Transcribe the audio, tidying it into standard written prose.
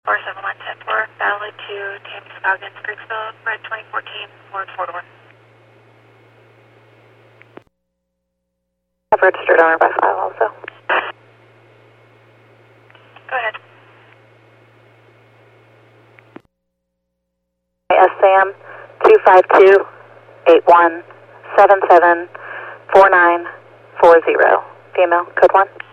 47174, valid to Thames Scoggins, Creeksville, red 2014, Ford 4-door. I've registered owner by file also. Go ahead. SAM 252-8177-4940. Female, code 1.